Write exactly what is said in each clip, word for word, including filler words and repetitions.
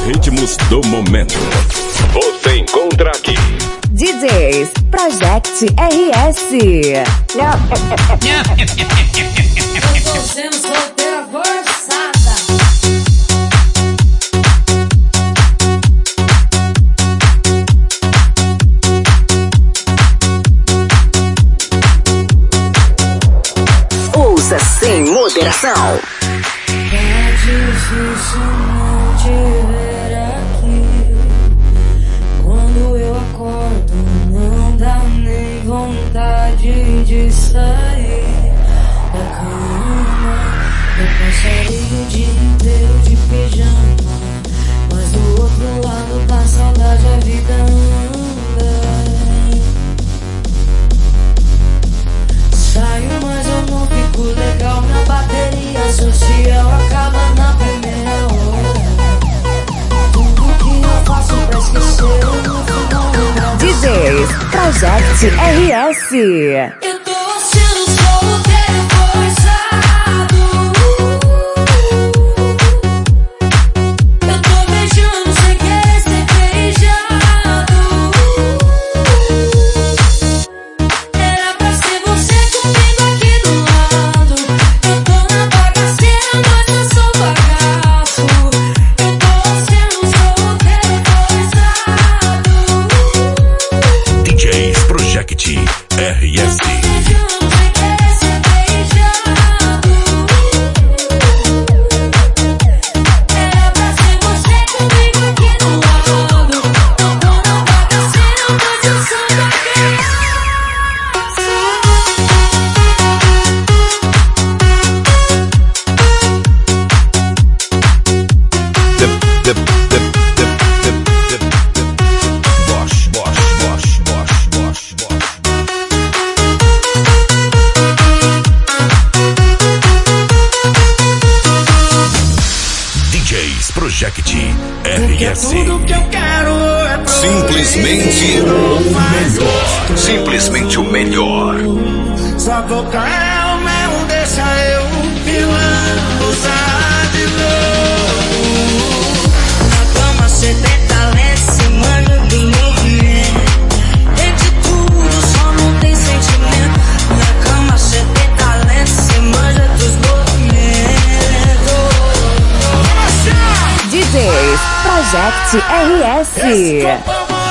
ritmos do momento. Você encontra aqui D Js Project R S. Eu tô sendo solteira forçada. Ouça sem moderação. É difícil não te ver aqui. Quando eu acordo não dá nem vontade de sair da cama. Eu passaria o dia inteiro de pijama, mas do outro lado da saudade a vida anda. Saio, mas eu não fico legal. Minha bateria social acaba na primeira hora. Tudo que eu faço pra esquecer no final lembrar. D Js Project R S. Eu tô sendo solteiro forçado. Eu tô beijando sem querer ser beijado. Era pra ser você comigo aqui do lado. Eu tô na bagaceira, mas eu sou bagaço. Eu tô sendo solteiro forçado. D Js Project R S. Project R S. Tudo que eu quero é Simplesmente o melhor. Simplesmente o melhor. Sua boca é o mel, deixa eu pilando, usar de novo. Na cama cê tem talento, cê manja do movimento. Entre tudo só não tem sentimento. Na cama cê tem talento, cê manja dos movimentos. D Js Project R S.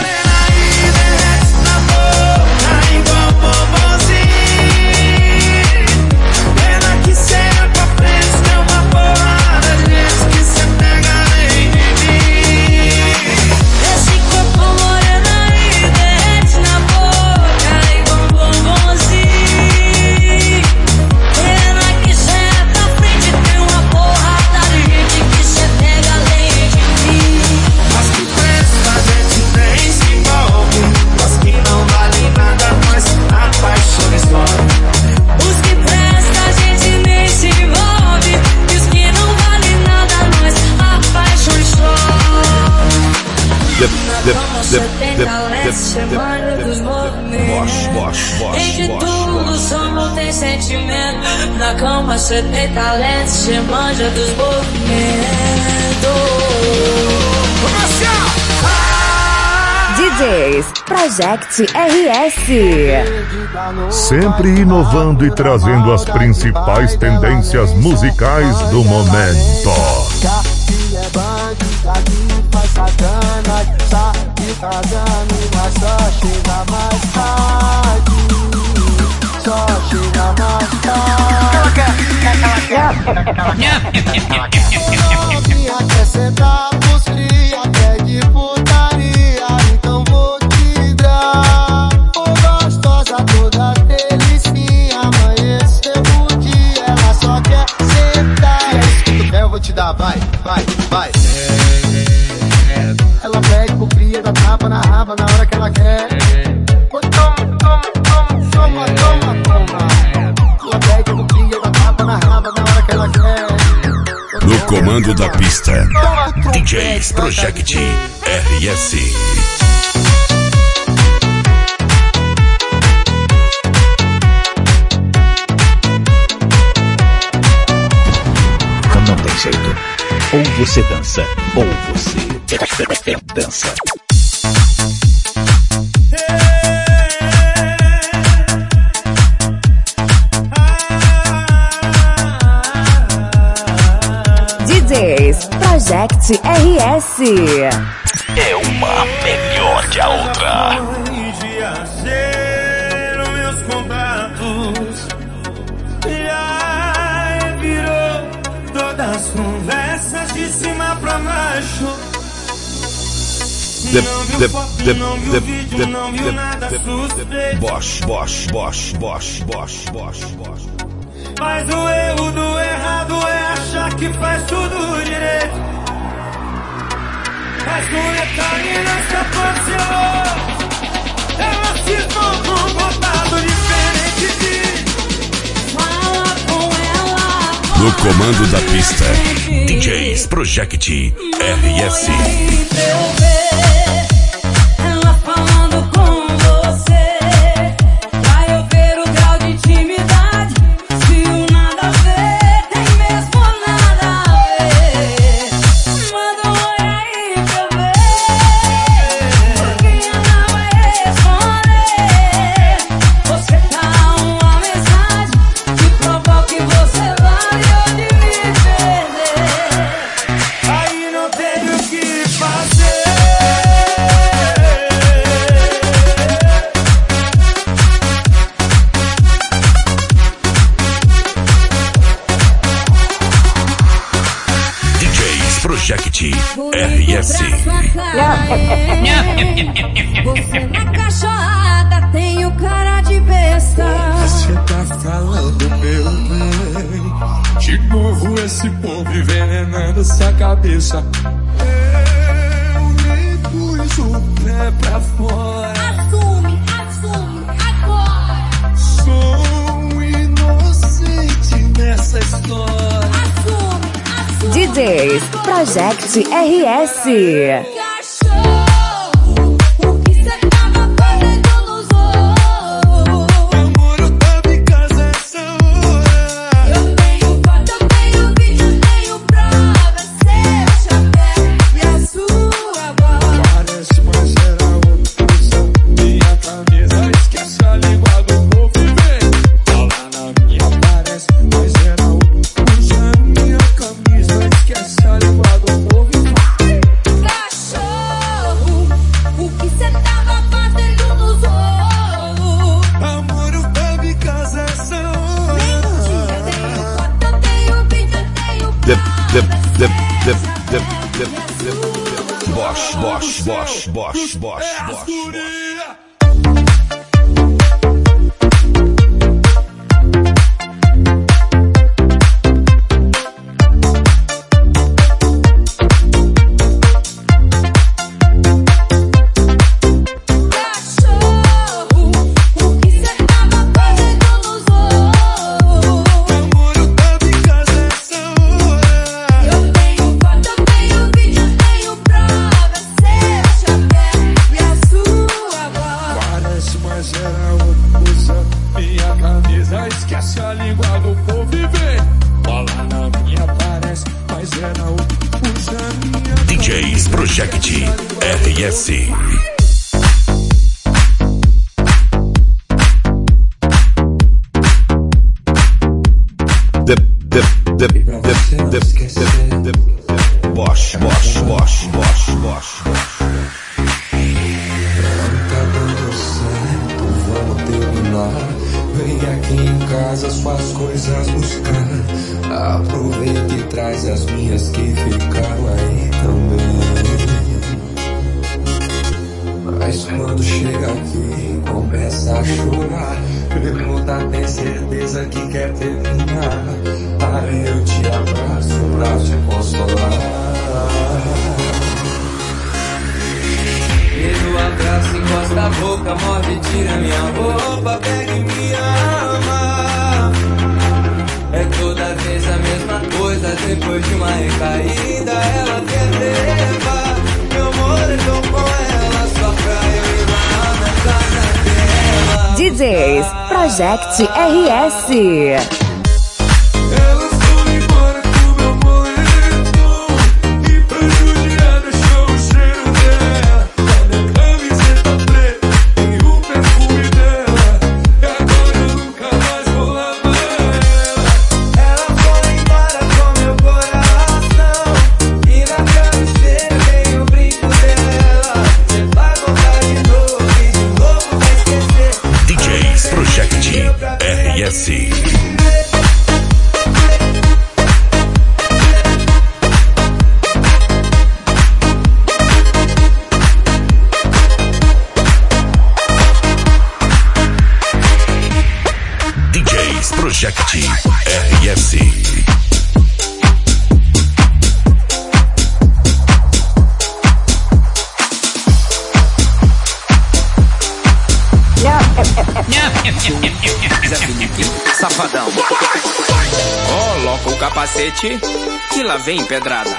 Você tem talento, você manja dos movimentos. Entre tudo só não tem sentimento. Na cama você tem talento, você manja dos movimentos. D Js Project R S. Sempre inovando e trazendo as principais tendências musicais do momento. Faz sacanagem, sabe casando, mas só chega mais tarde. Só chega mais tarde. Ela quer, ela quer, ela quer. Novinha quer sentar pros cria, quer de putaria, então vou te dar. Ô gostosa toda delicinha, amanheceu o dia, ela só quer sentar. É isso que tu quer, eu vou te dar, vai, vai, vai. Ela pede pro cria, dá tapa na raba na hora que ela quer. Oh, toma, toma, toma, toma, toma, toma. Ela pede pro cria, dá tapa na raba na hora que ela quer. No comando da pista, D Js Project R S. Não tem jeito. Ou você dança, ou você dança. D Js Project R S. É uma melhor que a outra. De acero, meus contatos. E aí virou todas as conversas de cima pra baixo. De, Não viu de, foto, de, não viu de, vídeo, de, não viu de, nada de, suspeito. Bosch, Bosch, Bosch, Bosch, Bosch, Bosch, Bosch. Mas o erro do errado é achar que faz tudo direito. Mas com detalhe nessa posição, elas cismam com um botado diferente de fala com ela. No comando da pista, D Js Project R S. Ela falando com você, pra eu ver o grau de intimidade. Se o nada a ver, tem mesmo nada a ver. Manda um oi aí pra eu ver, porque ela vai responder. Você dá uma mensagem que provoca que você vai de me perder. Aí não teve o que fazer. D Js Project R S. Você na cachorrada tem o cara de besta. Você tá falando, meu bem. De novo esse povo envenenando essa cabeça. Eu me pus o pé pra fora. Assume, assume, agora. Sou inocente nessa história. Assume, assume. D Js Project R S. Cachorro, o que cê tava fazendo nos olhos? Amor, da minha casa essa hora. Eu tenho foto, eu tenho vídeo, eu tenho prova. Seu chapéu e a sua voz. Parece, mas era outra coisa. Minha camisa esquece a língua do povo e vem. Fala na minha, parece, mas era outra coisa. Minha camisa esquece a língua do povo e vem. Cachorro, o que cê tava fazendo nos olhos? Amor, eu tava em casa essa hora. Eu tenho foto, eu tenho vídeo, eu tenho De, de, prova. de, de, de, de, de, de. Bosch, Bosch, Bosch, Bosch, Bosch, É as Bosch. guria. Cachorro, o que cê tava fazendo nos olhos? Amor, eu tava em casa essa hora. Eu tenho foto, eu tenho vídeo, eu tenho prova. Seu chapéu e a sua voz. Parece, mas era outra coisa. Minha camisa esquece a língua do povo e vem. Fala na minha, parece, mas era outra coisa. Minha D Js Project R S. De, de, de, de, de, de, de, de. Bosch, Bosch, Bosch, Bosch, Bosch. Tá dando certo, vamos terminar. Vem aqui em casa suas coisas buscar. Aproveita e traz as minhas que ficaram aí também. Mas quando chega aqui, começa a chorar. Pergunta, tem certeza que quer terminar? Aí eu te abraço pra te consolar. Beijo, abraço, encosta a boca, morde, tira minha roupa, pega e me ama. É toda vez a mesma coisa, depois de uma recaída, ela quer levar. Meu amor, eu tô com ela, só pra eu ir lá na casa dela. D Js Project R S. Elas vão embora com meu boleto. cacete, que lá vem pedrada.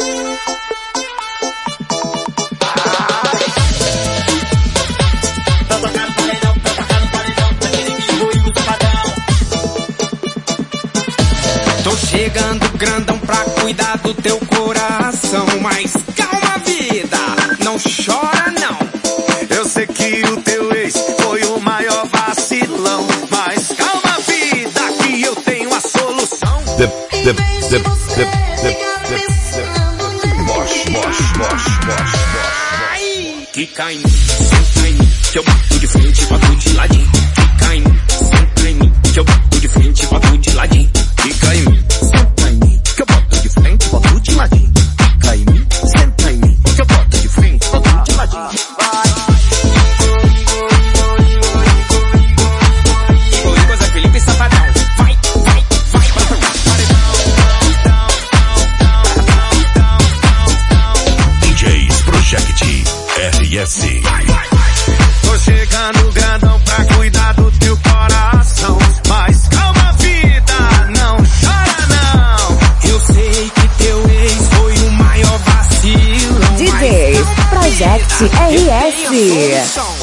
Tô chegando grandão pra cuidar do teu coração, mas calma vida, não chora não. Eu sei que o teu ex foi o maior vacilão, mas calma vida, que eu tenho a solução. Dep, dep, dep, dep, dep, dep, dep. Bosh, bosh, bosh, bosh, bosh. Quica em mim, senta em mim, que eu bato de frente, bato de ladinho. Quica em mim, senta em mim, que eu bato de frente, bato de ladinho. Fica em mim, senta em mim, que eu boto de frente, boto de ladinho. Fica em mim, senta em mim, que eu boto de frente, boto de ladinho. Igor, Igor, Zé Felipe, Safadão. Vai, vai, vai, D Js Project R S. Tô chegando grandão pra cuidar do teu coração, mas calma vida, não chora não. Eu sei que teu ex foi o maior vacilo. D Js Project R S.